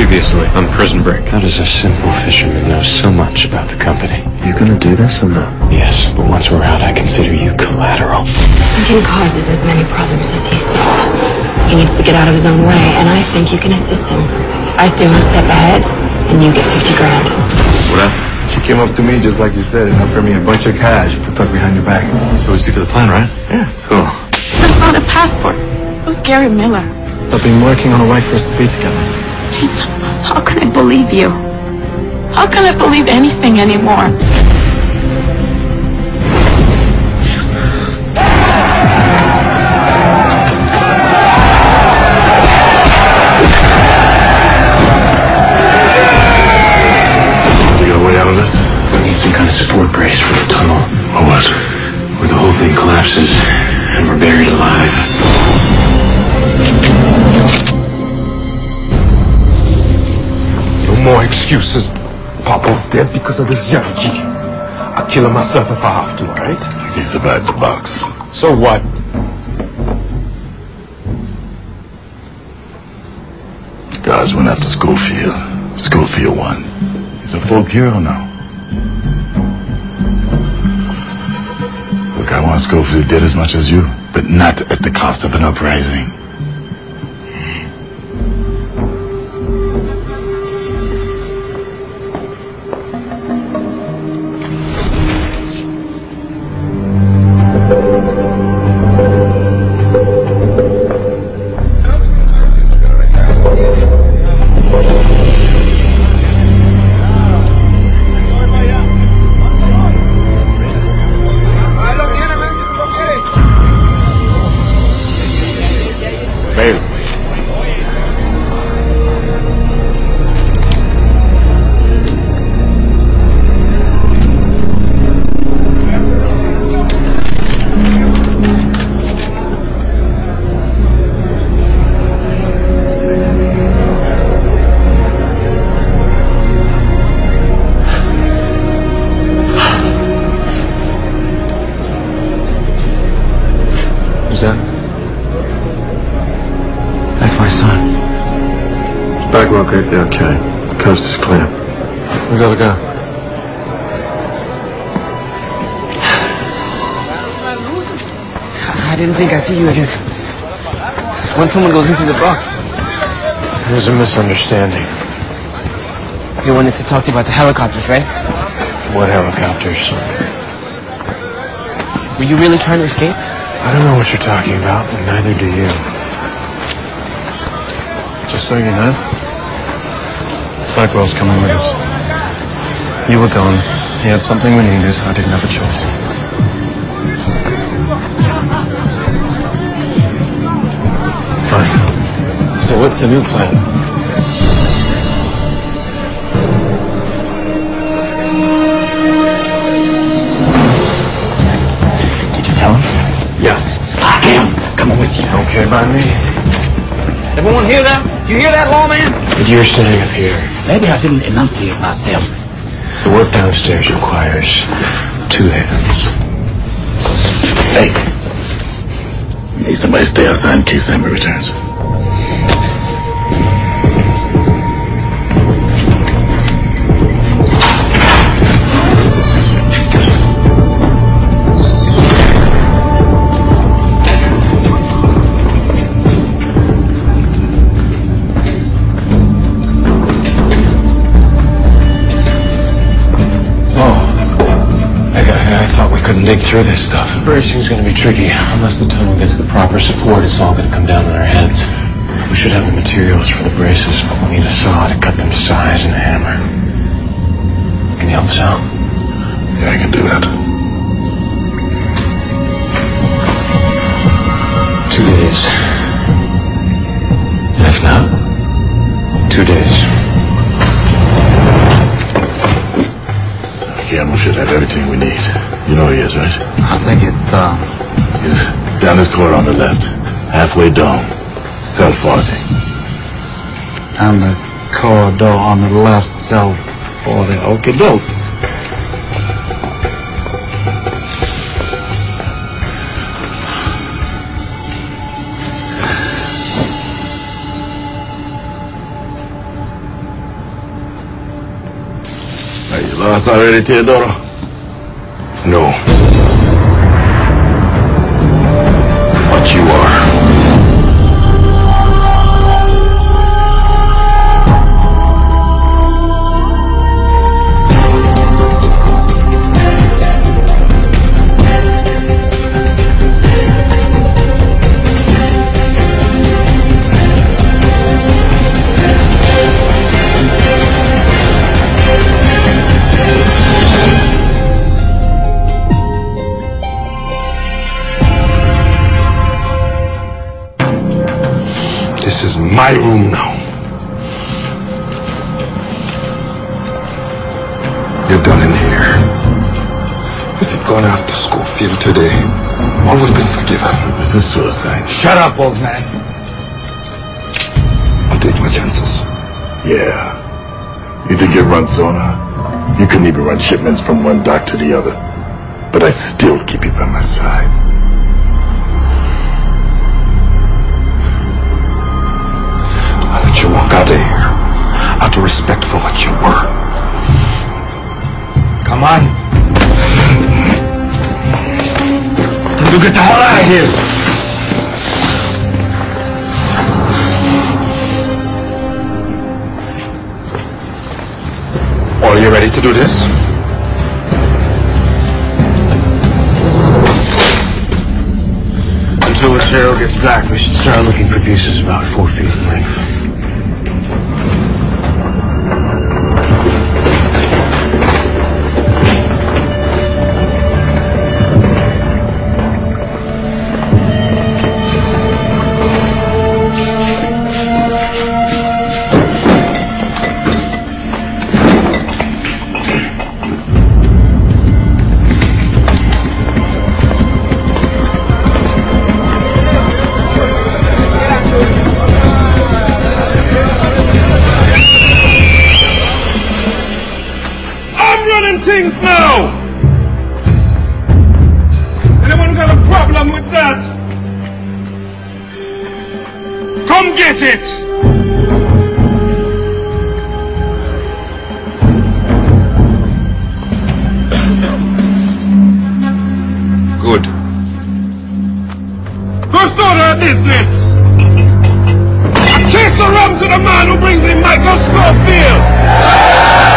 Previously on Prison Break. How does a simple fisherman know so much about the company? You gonna do this or no? Yes, but once we're out, I consider you collateral. Lincoln causes as many problems as he solves. He needs to get out of his own way, and I think you can assist him. I stay one step ahead, and you get 50 grand. What up? She came up to me just like you said and offered me a bunch of cash to tuck behind your back. So we stick to the plan, right? Yeah. Cool. I found a passport. Who's Gary Miller? I've been working on a way for us to be together. Jason, how can I believe you? How can I believe anything anymore? You got a way out of this? We need some kind of support brace for the tunnel. Or what? Where the whole thing collapses and we're buried alive. No more excuses. Papa's dead because of this Yankee. I'll kill him myself if I have to, alright? He survived the box. So what? Guys went after Schofield. Schofield won. He's a folk hero now. Look, I want Schofield dead as much as you, but not at the cost of an uprising. Who's that? That's my son. It's Bagwell, right there. Okay. The coast is clear. We gotta go. I didn't think I'd see you again. When someone goes into the box. There's a misunderstanding. You wanted to talk to you about the helicopters, right? What helicopters? Were you really trying to escape? I don't know what you're talking about, and neither do you. Just so you know, Blackwell's coming with us. You were gone. He had something we needed. I didn't have a choice. Fine. So what's the new plan? Did you tell him? Yeah. I am coming with you. Okay by me. Everyone hear that? You hear that, lawman? But you're staying up here. Maybe I didn't enunciate myself. The work downstairs requires 2 hands. Hey. You need somebody to stay outside in case Sammy returns. Dig through this stuff. Bracing's gonna be tricky. Unless the tunnel gets the proper support, it's all gonna come down on our heads. We should have the materials for the braces, but we'll need a saw to cut them to size and a hammer. Can you help us out? Yeah, I can do that. 2 days. And if not, 2 days. Guillermo should have everything we need. You know he is, right? I think it's, He's down this corridor on the left. Halfway down. Cell 40. down the corridor on the left, cell 40. Okie doke. That's already Teodoro? No. But you are. This is my room now. You're done in here. If you'd gone after Schofield today, all would have been forgiven. This is suicide. Shut up, old man. I'll take my chances. Yeah. You think you run Zona? You couldn't even run shipments from one dock to the other. But I still keep you by my side. I'll let you walk out of here. Out of respect for what you were. Come on. You get the hell out of here. Are you ready to do this? Until the trail gets back, we should start looking for pieces about 4 feet in length. Things now! Anyone got a problem with that? Come get it! Good. Go start our business! A case of rum to the man who brings me Michael Schofield!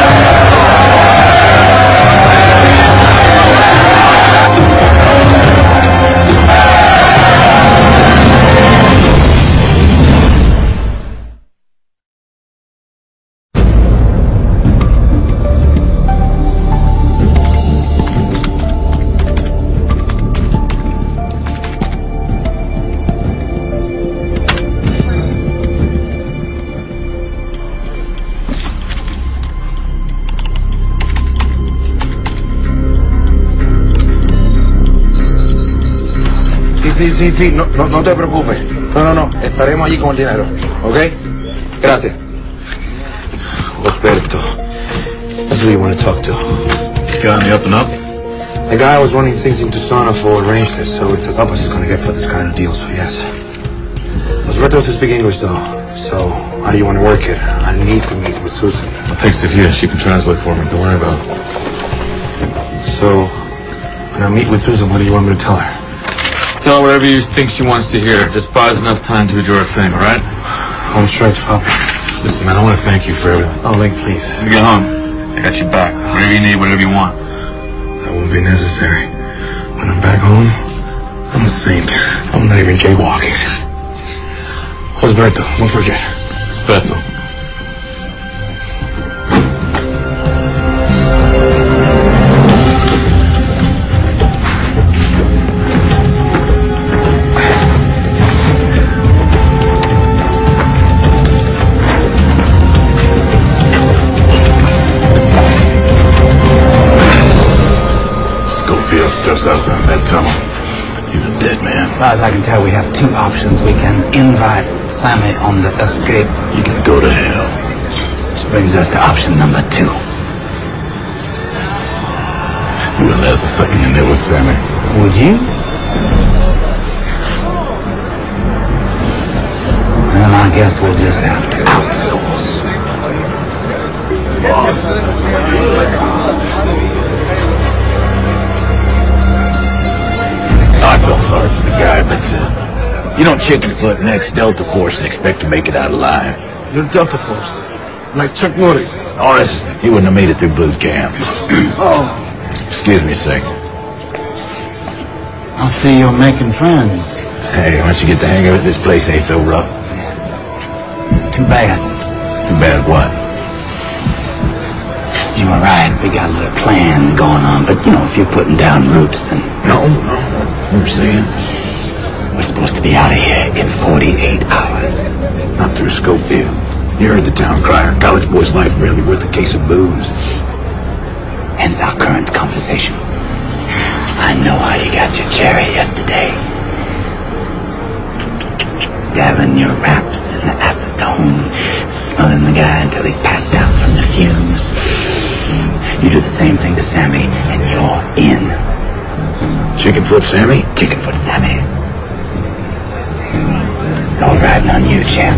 Sí, no te preocupes. No, estaremos allí con el dinero, ¿ok? Gracias. Osberto, that's who you want to talk to. This guy on the up and up? The guy was running things into Sana for arranged this, so it's as up as he's going to get for this kind of deal, so yes. Osberto doesn't speak English, though, so how do you want to work it? I need to meet with Susan. I'll take Sophia. She can translate for me. Don't worry about it. So, when I meet with Susan, what do you want me to tell her? Tell her whatever you think she wants to hear. Just buy us enough time to do her thing, all right? Home stretch, Pop. Listen, man, I want to thank you for everything. Oh, Link, please. When you get home, I got you back. Whatever you need, whatever you want. That won't be necessary. When I'm back home, I'm a saint. I'm not even jaywalking. Osberto, don't forget. Aspetto. Steps outside that tunnel. He's a dead man. As far as I can tell, we have two options. We can invite Sammy on the escape. You can go to hell. Which brings us to option number 2. You wouldn't last a second in there with Sammy. Would you? Well, I guess we'll just have to outsource. I felt sorry for the guy, but you don't chicken foot next Delta Force and expect to make it out alive. You're Delta Force. Like Chuck Norris. Honest, he wouldn't have made it through boot camp. Oh. Excuse me a second. I see you're making friends. Hey, once you get the hang of it, this place ain't so rough. Too bad. Too bad what? You were right. We got a little plan going on, but if you're putting down roots, then... No. We're saying we're supposed to be out of here in 48 hours. Not through Schofield. You heard the town crier. College boy's life barely worth a case of booze. Hence our current conversation. I know how you got your cherry yesterday. Dabbing your wraps in the acetone, smelling the guy until he passed out from the fumes. You do the same thing to Sammy, and you're in. Chickenfoot Sammy? Chickenfoot Sammy. It's all riding on you, champ.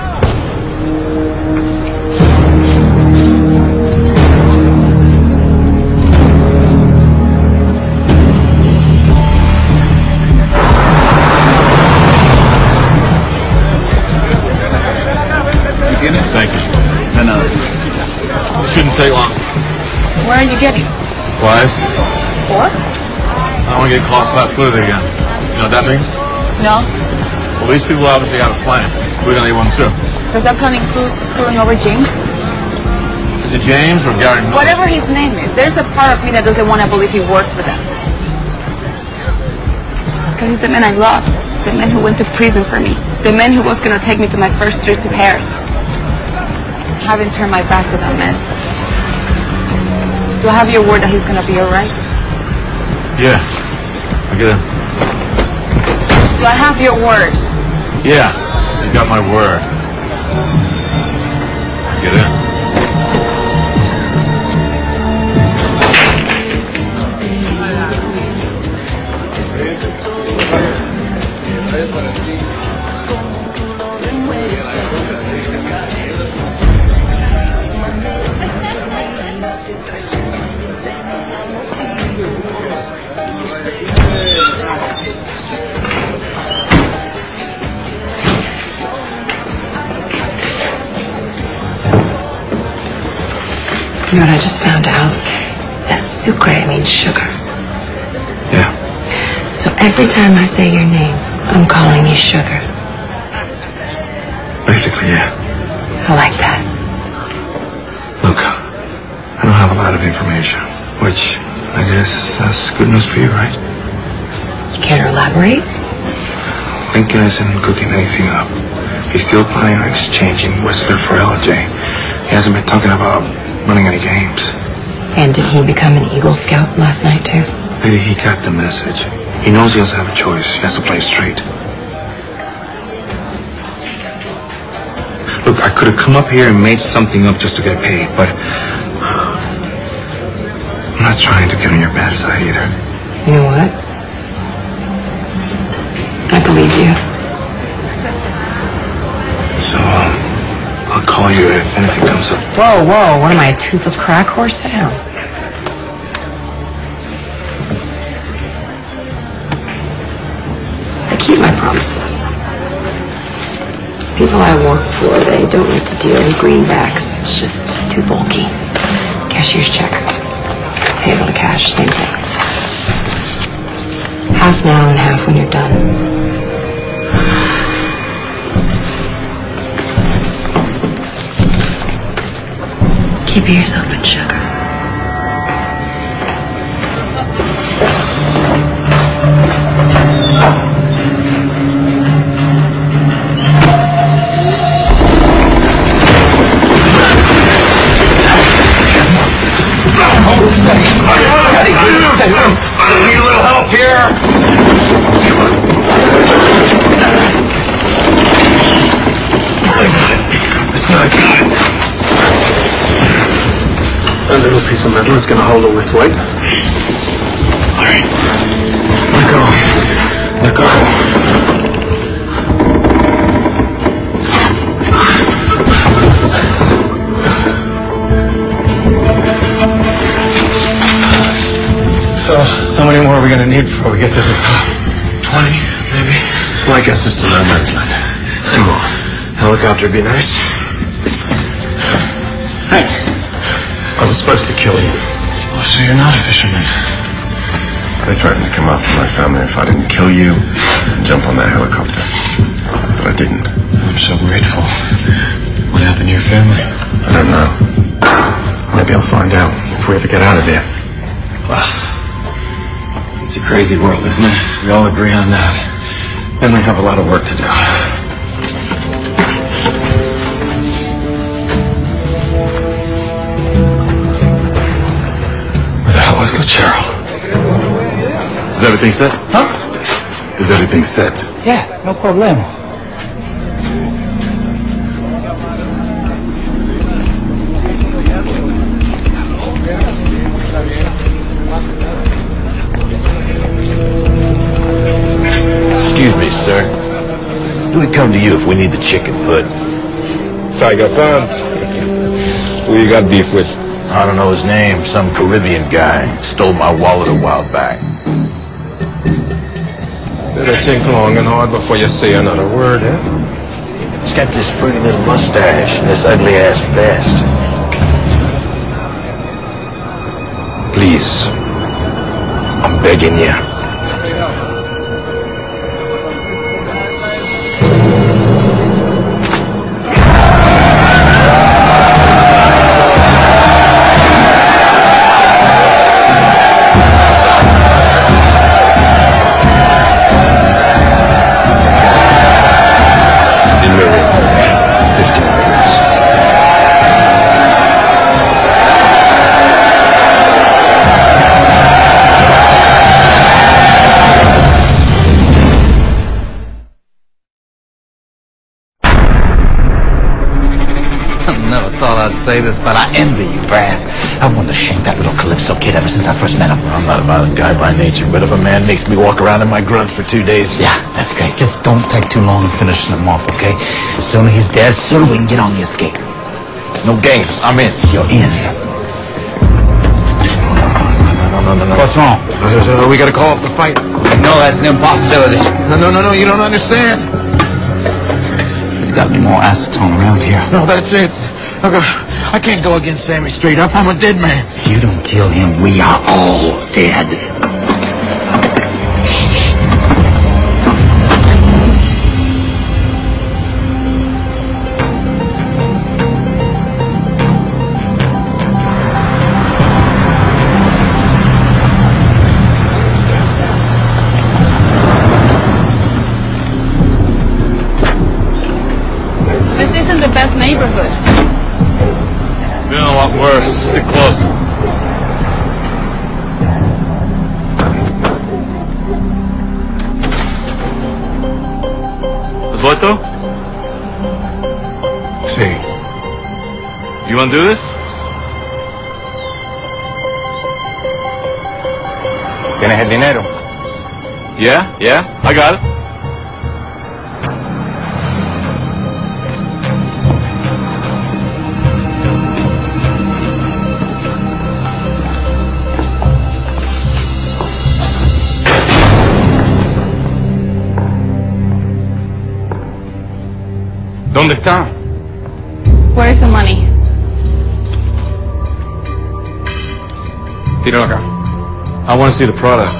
Thank you. And it shouldn't take long. Where are you getting? Supplies? For? I don't want to get caught flat-footed again. You know what that means? No. Well, these people obviously have a plan. We're going to need one too. Does that plan include screwing over James? Is it James or Gary Miller? Whatever his name is, there's a part of me that doesn't want to believe he works with them. Because he's the man I love. The man who went to prison for me. The man who was going to take me to my first trip to Paris. I haven't turned my back to that man. Do I have your word that he's going to be alright? Yeah. I get it. Do I have your word? Yeah. You got my word. Get in. You know what I just found out? That sucre means sugar. Yeah. So every time I say your name, I'm calling you sugar. Basically, yeah. I like that. Look, I don't have a lot of information, which I guess that's good news for you, right? You care to elaborate? Lincoln isn't cooking anything up. He's still planning on exchanging Whistler for LJ. He hasn't been talking about running any games. And did he become an Eagle Scout last night, too? Maybe he got the message. He knows he doesn't have a choice. He has to play straight. Look, I could have come up here and made something up just to get paid, but I'm not trying to get on your bad side either. You know what? I believe you. So, I'll call you if anything comes up. Whoa, what am I, a toothless crack horse? Sit down. I keep my promises. People I work for, they don't like to deal with greenbacks. It's just too bulky. Cashier's check. Payable to cash, same thing. Half now and half when you're done. Keep your ears open, sugar. I need a little help here. It's not good. A little piece of metal is going to hold it with weight. All right. Let go. Let go. are we gonna need before we get to the top? 20, maybe. Well, I guess it's the no man's land. And more. Helicopter would be nice. Hey, I was supposed to kill you. Oh, so you're not a fisherman? They threatened to come after my family if I didn't kill you and jump on that helicopter. But I didn't. I'm so grateful. What happened to your family? I don't know. Maybe I'll find out if we ever get out of here. Well, it's a crazy world, isn't it? We all agree on that. And we have a lot of work to do. Where the hell is Lucero? Is everything set? Huh? Is everything set? Yeah, no problem. Excuse me, sir. Who would come to you if we need the chicken foot? Tiger Pants. Who you got beef with? I don't know his name. Some Caribbean guy. Stole my wallet a while back. Better think long and hard before you say another word, eh? He's got this pretty little mustache and this ugly ass vest. Please. I'm begging you. Say this, but I envy you, Brad. I wanted to shank that little Calypso kid ever since I first met him. I'm not a violent guy by nature, but if a man makes me walk around in my grunts for 2 days... Yeah, that's great. Just don't take too long finishing him off, okay? The sooner he's dead, the sooner we can get on the escape. No games. I'm in. You're in. No. What's wrong? We gotta call off the fight. No, that's an impossibility. No, you don't understand. There's got to be more acetone around here. No, that's it. I can't go against Sammy straight up. I'm a dead man. If you don't kill him, we are all dead. This isn't the best neighborhood. Been a lot worse. Stick close. Osvaldo? Sí. You want to do this? ¿Tienes el dinero? Yeah, I got it. ¿Dónde está? Where's the money? Tíralo acá. I want to see the product.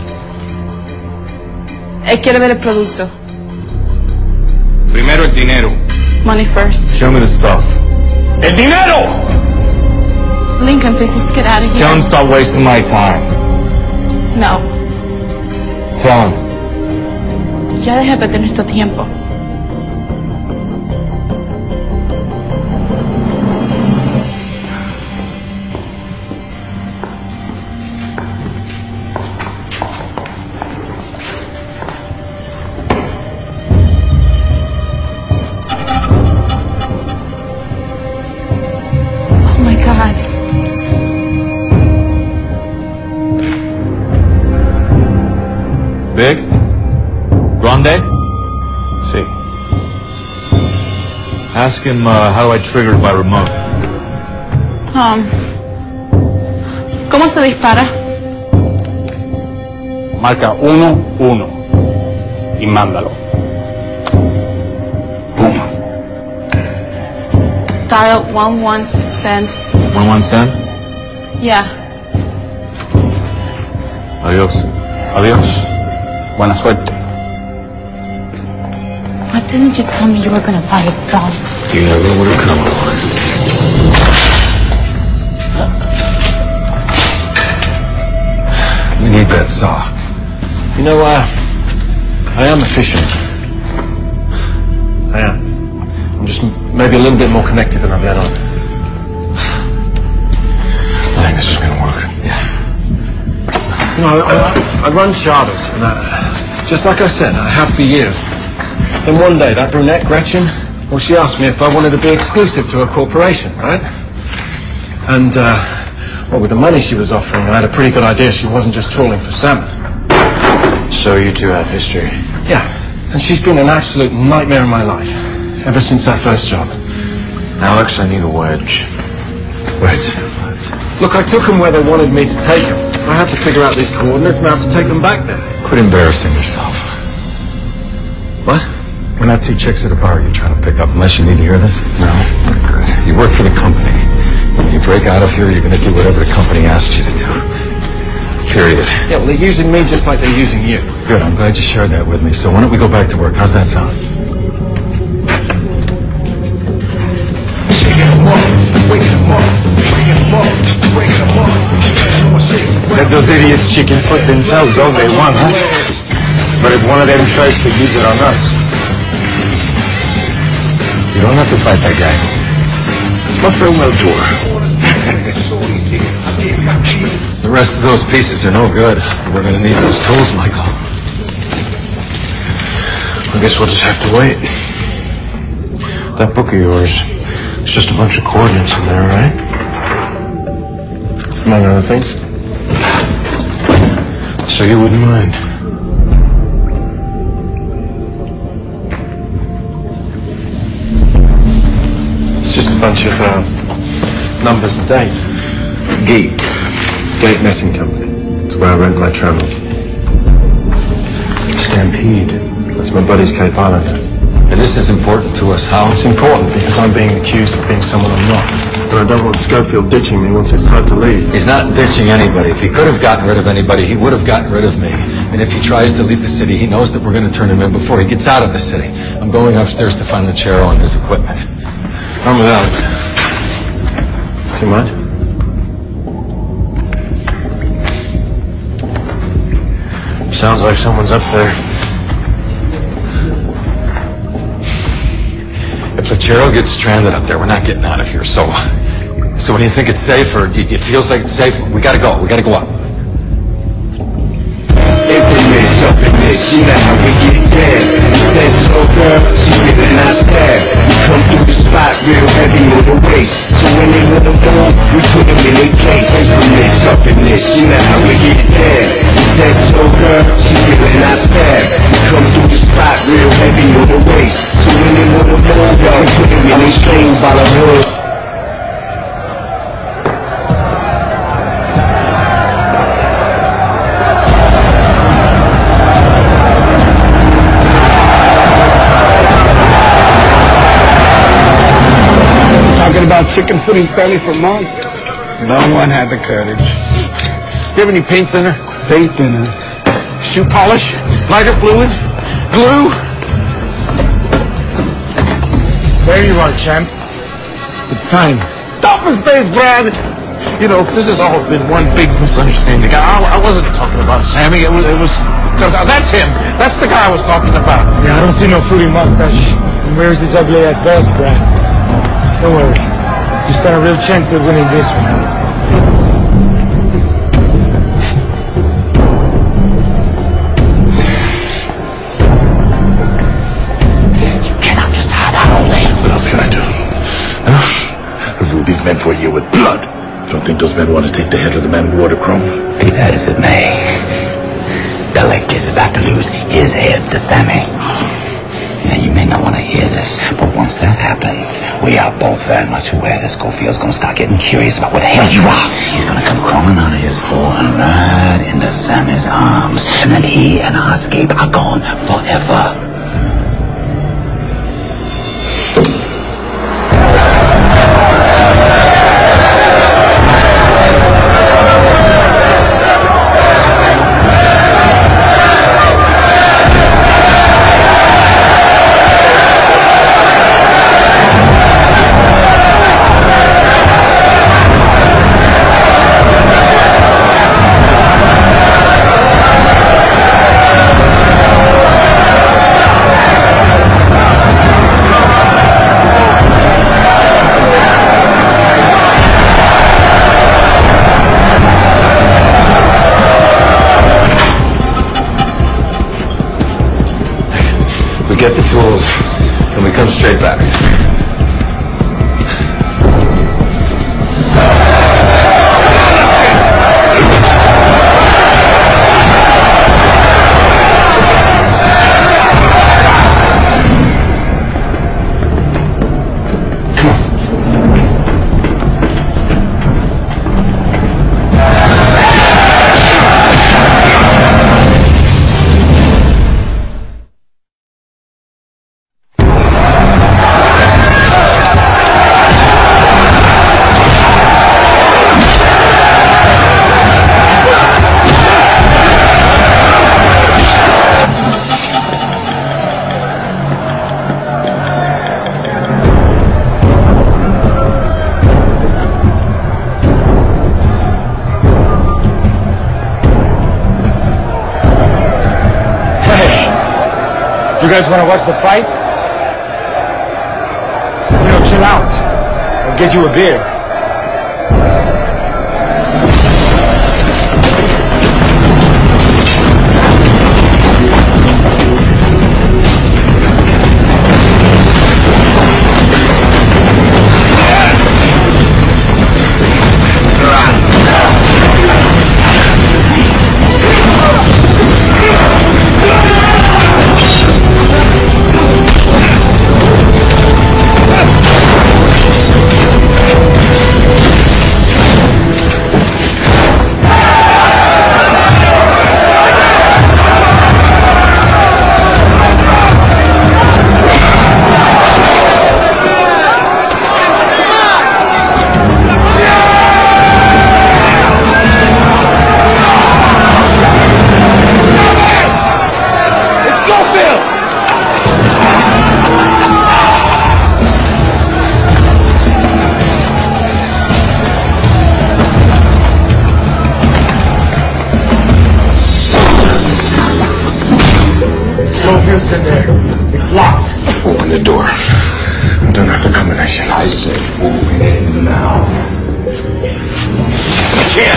Él quiere ver el producto. Primero el dinero. Money first. Show me the stuff. ¡El dinero! Lincoln, please, let's get out of here. Tell him stop wasting my time. No. Tell him. Ya deja de perder nuestro tiempo. Oh my God. Big? Grande? Sí. Ask him how do I trigger it by remote. ¿Cómo se dispara? marca 11 y mándalo. Boom. Dial 11 send. 11 send? Yeah. Adios. Adiós. Buena suerte. Why didn't you tell me you were gonna buy a dog? You never would have come along. We need that saw. You know, I am a fisherman. I am. I'm just maybe a little bit more connected than I've let on. I think this is going to work. Yeah. You know, I run charters, and just like I said, I have for years. Then one day, that brunette Gretchen, well, she asked me if I wanted to be exclusive to her corporation, right? And, well, with the money she was offering, I had a pretty good idea she wasn't just trawling for salmon. So you two have history? Yeah, and she's been an absolute nightmare in my life, ever since that first job. Alex, I need a wedge. Wedge? Look, I took them where they wanted me to take them. I have to figure out these coordinates and how to take them back there. Quit embarrassing yourself. What? We're not two chicks at a bar you're trying to pick up, unless you need to hear this. No. Good. You work for the company. When you break out of here, you're going to do whatever the company asks you to do. Period. Yeah, well, they're using me just like they're using you. Good, I'm glad you shared that with me. So why don't we go back to work? How's that sound? Let those idiots chicken foot themselves all they want, huh? But if one of them tries to use it on us... You don't have to fight that guy. My friend Meltor. The rest of those pieces are no good. We're going to need those tools, Michael. I guess we'll just have to wait. That book of yours, it's just a bunch of coordinates in there, right? Among other things. So you wouldn't mind? It's just a bunch of numbers and dates. Gate Netting Company. That's where I rent my travels. Stampede. That's my buddy's Cape Islander. And this is important to us. How? It's important because I'm being accused of being someone I'm not. But I don't want Schofield ditching me once it's time to leave. He's not ditching anybody. If he could have gotten rid of anybody, he would have gotten rid of me. And if he tries to leave the city, he knows that we're going to turn him in before he gets out of the city. I'm going upstairs to find Lucero and his equipment. I'm with Alex. Too much? Sounds like someone's up there. If Lucero gets stranded up there, we're not getting out of here. So when you think it's safe, or it feels like it's safe, we gotta go. We gotta go up. You know how we get there. That tall girl, she really not stab. We come through the spot real heavy on the waist. So when they wanna move, we put them in their place. Infamous, toughness, you know how we get there. That tall girl, she really not stab. We come through the spot real heavy on the waist. So when they wanna move, we put them in their place. By the hood. About chicken footing Felly for months. No one had the courage. Do you have any paint thinner? Paint thinner. Shoe polish? Lighter fluid? Glue? There you are, champ. It's time. Stop his face, Brad! You know, this has all been one big misunderstanding. I wasn't talking about Sammy. It was that's him. That's the guy I was talking about. Yeah, I don't see no fruity mustache. And where's his ugly ass vest, Brad? Don't worry. You stand a real chance of winning this one. You cannot just hide out all day. What else can I do? Huh? I ruled these men for a year with blood. Don't think those men want to take the head of the man who wore the chrome? Be that as it may, Bellick is about to lose his head to Sammy. And you may not want to hear this, but once that happens, we are both very much aware that Schofield's going to start getting curious about where the hell you are. He's going to come crawling out of his hole and right into Sammy's arms. And then he and our escape are gone forever. We get the tools, and we come straight back. You guys want to watch the fight? Chill out. I'll get you a beer. Schofield's in there. It's locked. Open the door. I don't have the combination. I said open it now. I can't.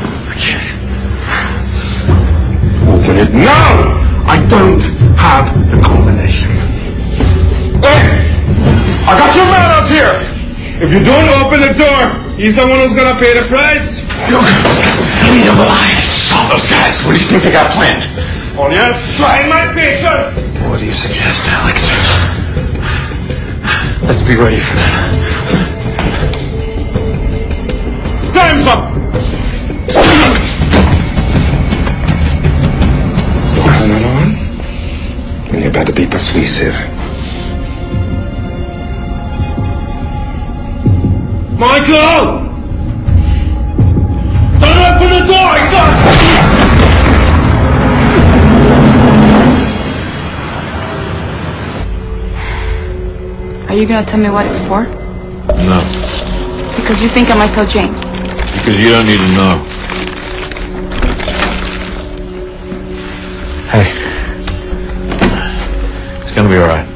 Open it now! I don't have the combination. Hey! I got your man up here! If you don't open the door, he's the one who's gonna pay the price. I need him alive. All those guys, what do you think they got planned? Oh, you're trying my patience! What do you suggest, Alex? Let's be ready for that. Time's up! You have another one? Then you better be persuasive. Michael! Don't open the door! You got... Are you gonna tell me what it's for? No. Because you think I might tell James. Because you don't need to know. Hey. It's gonna be alright.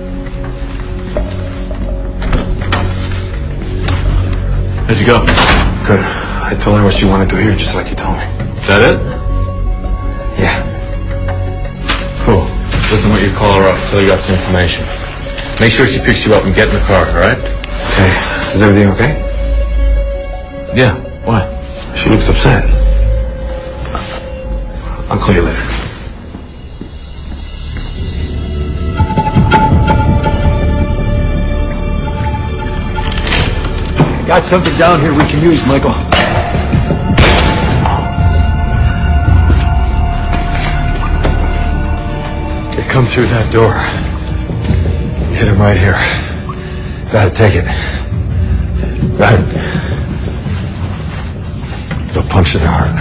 How'd you go? Good. I told her what she wanted to hear, just like you told me. Is that it? Yeah. Cool. Listen, why don't you call her up until you got some information. Make sure she picks you up and get in the car, alright? Okay. Is everything okay? Yeah. Why? She looks upset. I'll call you later. Got something down here we can use, Michael. They come through that door. Hit him right here. Gotta take it. Go ahead. They'll puncture the heart.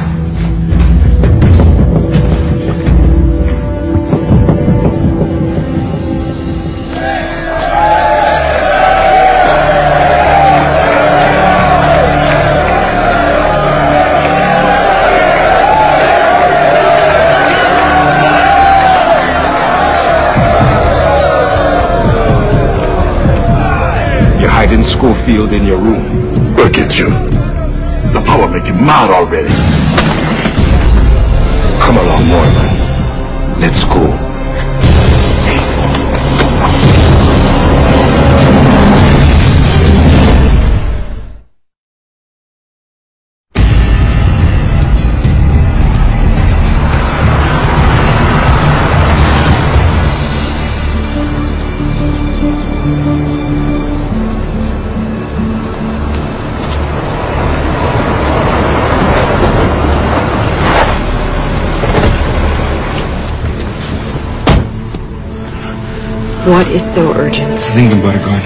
In Schofield in your room. Look at you. The power make you mad already. Come along, Norman. Let's go. What is so urgent? Lincoln brought a gun.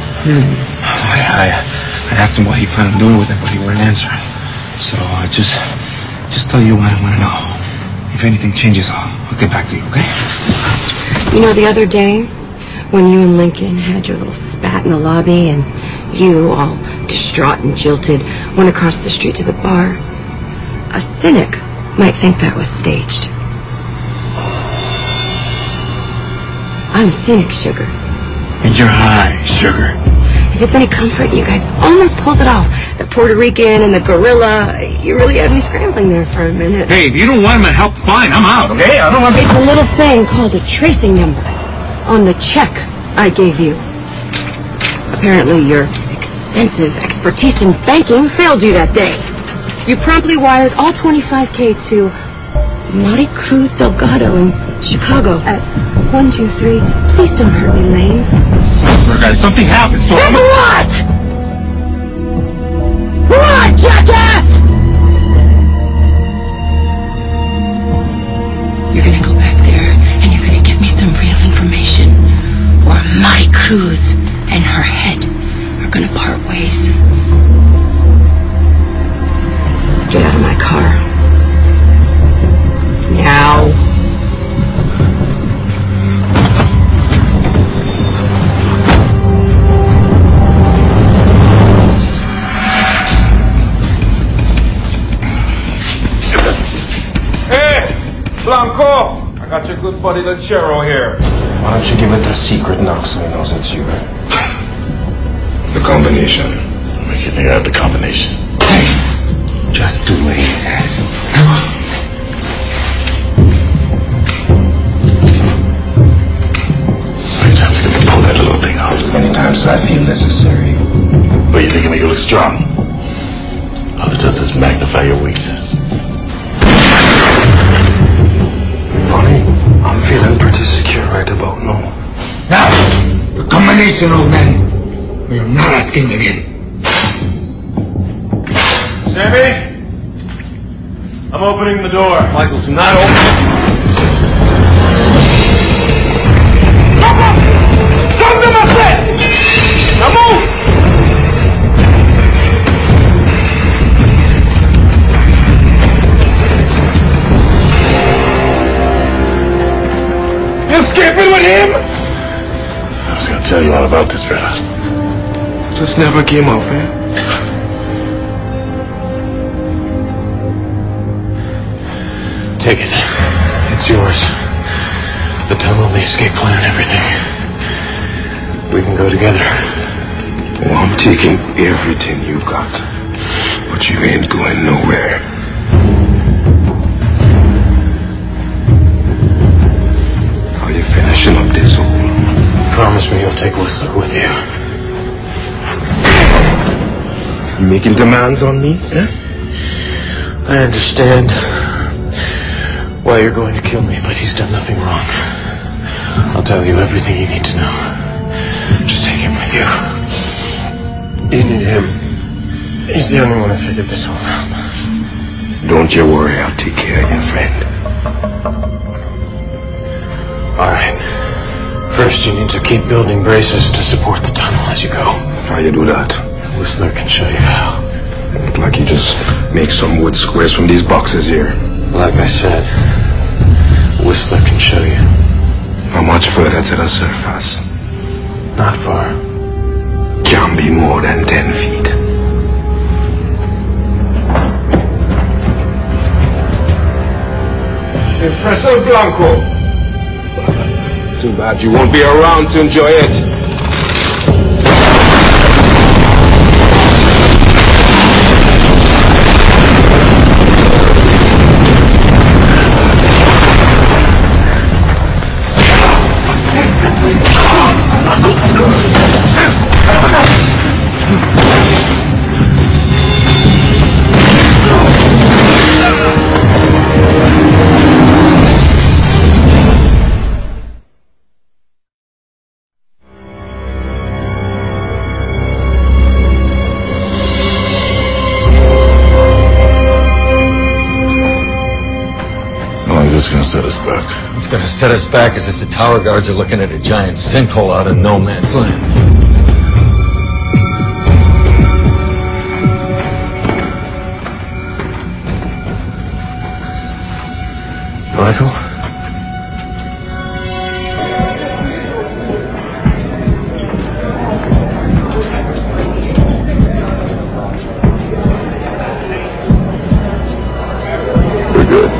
I asked him what he planned on doing with it, but he wouldn't answer. So just tell you what I want to know. If anything changes, I'll get back to you, okay? You know, the other day, when you and Lincoln had your little spat in the lobby, and you, all distraught and jilted, went across the street to the bar, a cynic might think that was staged. I'm cynic, Sugar. And you're high, Sugar. If it's any comfort, you guys almost pulled it off. The Puerto Rican and the gorilla. You really had me scrambling there for a minute. Hey, if you don't want him to help, fine, I'm out, okay? I don't want to... It's a little thing called a tracing number on the check I gave you. Apparently your extensive expertise in banking failed you that day. You promptly wired all $25K to Mari Cruz Delgado in Chicago at 123. Please don't hurt me, Lane. If something happens, so... Then what? What, jackass? You're gonna go back there and you're gonna get me some real information, or Mari Cruz and her head are gonna part ways. Get out of my car. Now. Blanco! I got your good buddy Lanchero here. Why don't you give it the secret knock so he knows it's you? The combination. Make you think I have the combination. Hey, just do what he says. Many times can we pull that little thing out? As many times as I feel necessary. But you think it make you look strong? All it does is magnify your weakness. Funny, I'm feeling pretty secure right about now. Now, the combination, old man. We are not asking again. Sammy? I'm opening the door. Michael, do not open it. Come to my set! Now move! You escaping with him? I was gonna tell you all about this, brother. Just never came up, man. Take it. It's yours. The tunnel, the escape plan, everything. We can go together. Well, I'm taking everything you got. But you ain't going nowhere. Are you finishing up this hole? Promise me you'll take Whistler with you. You making demands on me, eh? I understand why you're going to kill me, but he's done nothing wrong. I'll tell you everything you need to know. Just take him with you. You need him. the only one who figured this all out. Don't you worry, I'll take care of you, friend. All right. First, you need to keep building braces to support the tunnel as you go. How you do that? Whistler can show you how. It look like you just make some wood squares from these boxes here. Like I said, Whistler can show you. How much further to the surface? Not far. Can't be more than 10 feet. Impreso Blanco. Too bad you won't be around to enjoy it. Set us back. It's going to set us back as if the tower guards are looking at a giant sinkhole out of no man's land. Michael? We're good.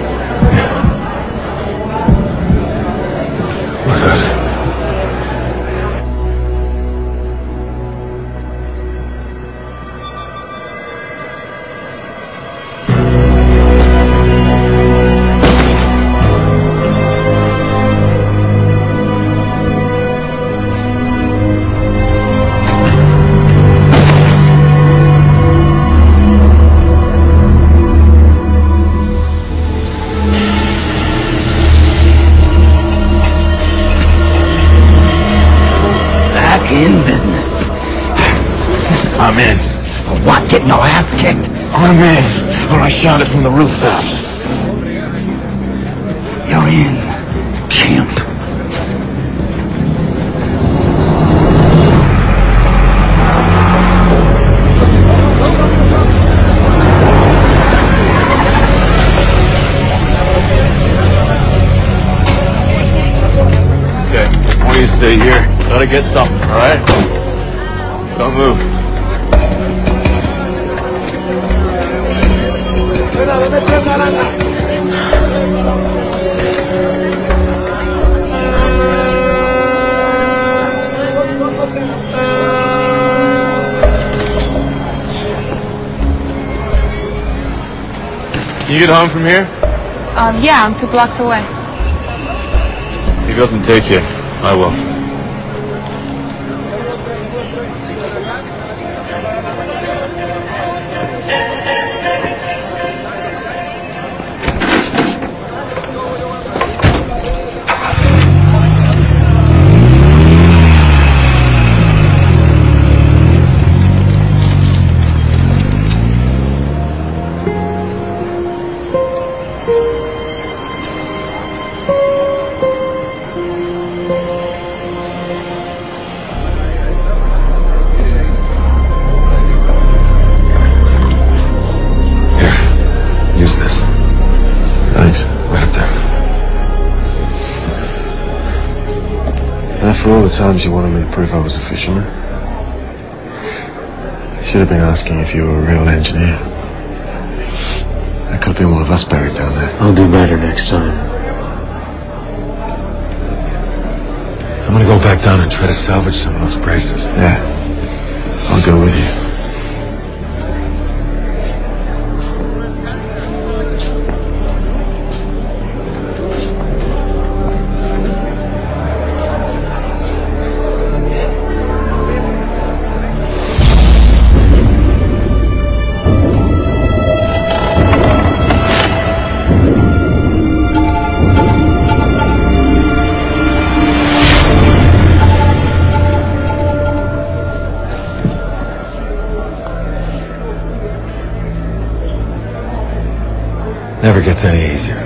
In business. I'm in. What? Getting your ass kicked? I'm in. Or I shot it from the rooftop. You're in, champ. Okay, I want you to stay here. Gotta get something, all right? Don't move. Can you get home from here? Yeah, I'm 2 blocks away. He doesn't take you. I will. Use this. Thanks. Write it down. After all the times you wanted me to prove I was a fisherman, I should have been asking if you were a real engineer. There could have been one of us buried down there. I'll do better next time. I'm gonna go back down and try to salvage some of those braces. Yeah. I'll go with you. Never gets any easier.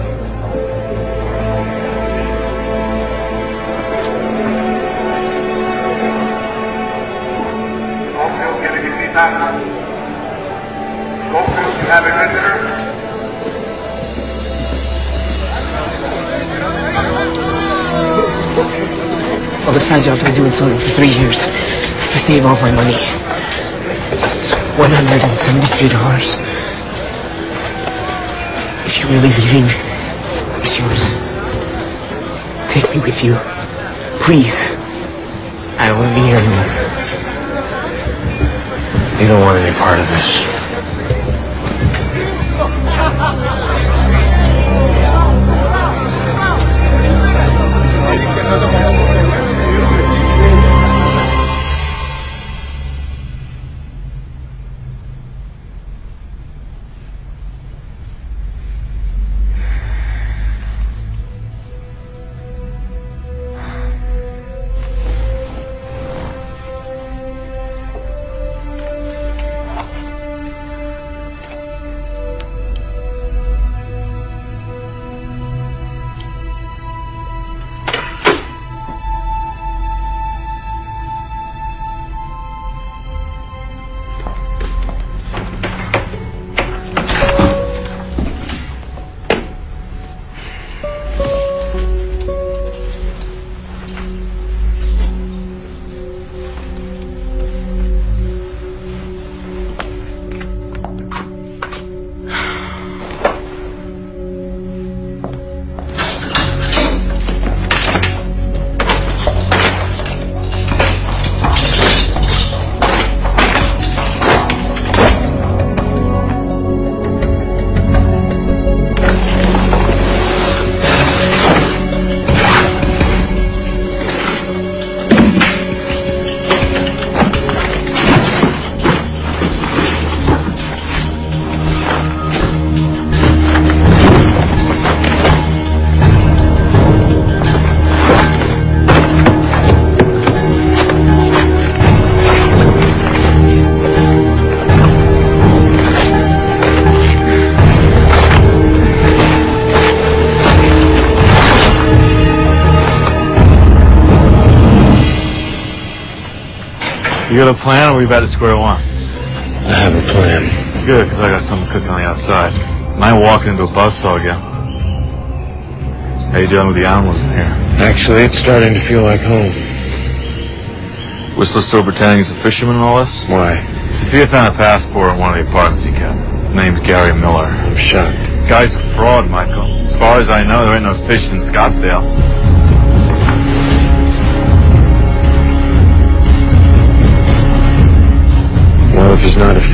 Schofield, you have a visitor. Well, the side jobs I do in Soto for 3 years. I save all my money. It's $173. If you're really leaving, it's yours. Take me with you. Please. I don't want to be here anymore. You don't want any part of this. You got a plan, or are we back to square one? I have a plan. Good, because I got something cooking on the outside. I ain't walking into a buzzsaw again. How you dealing with the animals in here? Actually, it's starting to feel like home. Whistler still pretending he's a fisherman and all this? Why? Sophia found a passport in one of the apartments he kept. Named Gary Miller. I'm shocked. Guy's a fraud, Michael. As far as I know, there ain't no fish in Scottsdale. Well, if he's not a